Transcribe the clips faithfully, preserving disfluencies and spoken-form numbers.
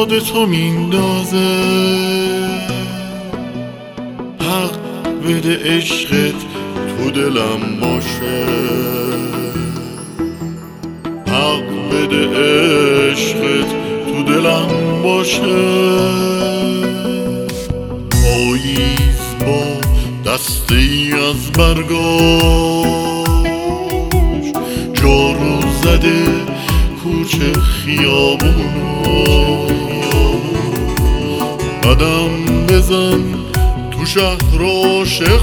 یاد تو میندازه. حق بده عشقت تو دلم باشه، حق بده عشقت تو دلم باشه. پاییز با دستی از برگاش جارو زده کوچه خیابونو. قدم بزن تو شهر عاشق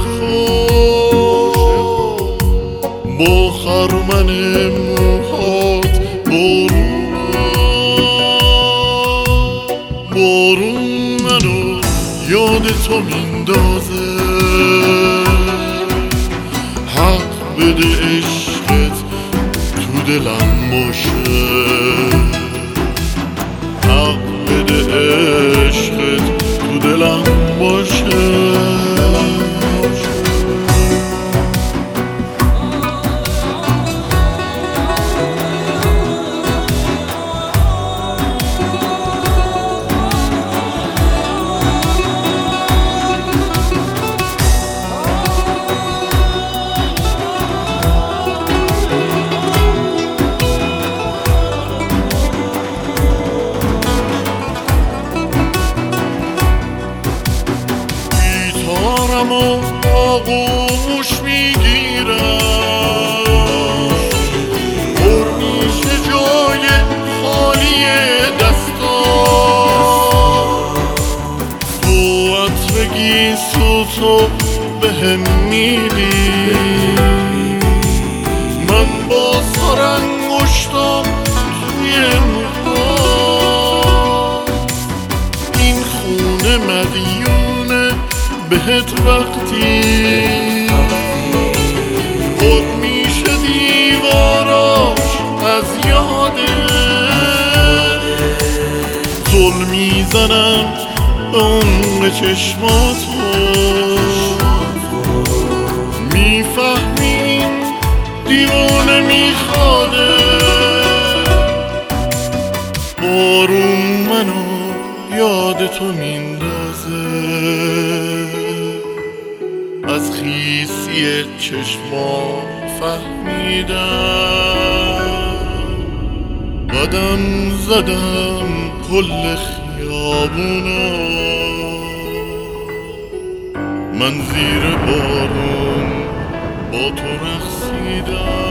با خرمن موهات بارون بارون منو یاد تو میندازه. حق بده عشقت تو دلم باشه، حق بده عشقت تو دلم باشه. و آغوش میگیرم، پر میشه جای خالی دستان. تو عطرگی سوتو بهم میدی، من با سر انگشتم توی موهام. این خونه مدیونه بهت وقتی خود میشه دیواراش از یاده. زل میزنم به عمق چشماتو، میفهمین دیوانه میخواده. بارون منو یاد تو میندازه، از خیسی چشما فهمیدم. قدم زدم کل خیابونا، من زیر بارون با تو رقصیدم.